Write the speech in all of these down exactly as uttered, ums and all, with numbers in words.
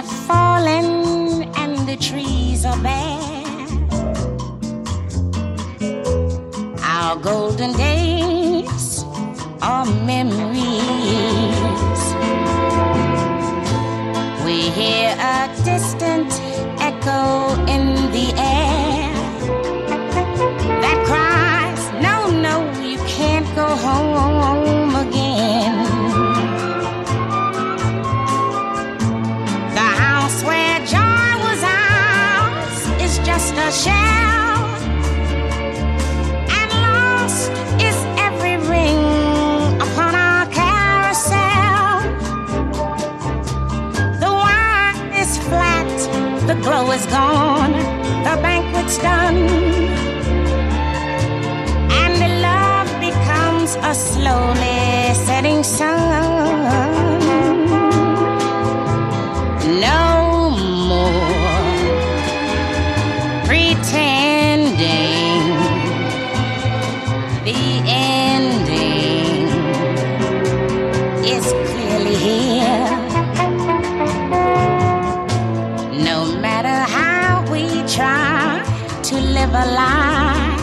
have fallen and the trees are bare. Our golden days are memories. We hear a distant echo in the air that cries, no, no, you can't go home again. The house where joy was ours is just a shell, and lost is every ring upon our carousel. The wine is flat, the glow is gone, the banquet's done, and the love becomes a slowly setting sun. No more pretending, the ending is clearly here. No matter how we try to live a lie,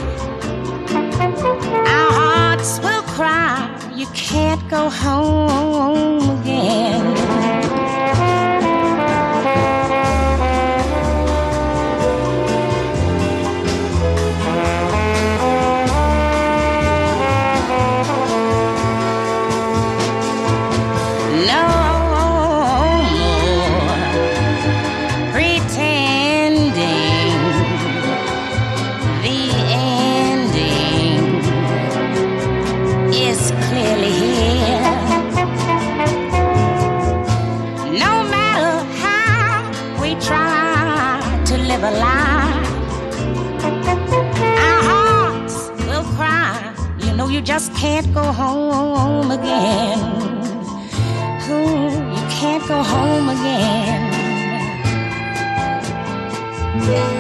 our hearts will cry, you can't go home again. No more pretending, the ending is clearly here. No matter how we try to live a lie, our hearts will cry, you know you just can't go home again. Ooh, you can't go home again.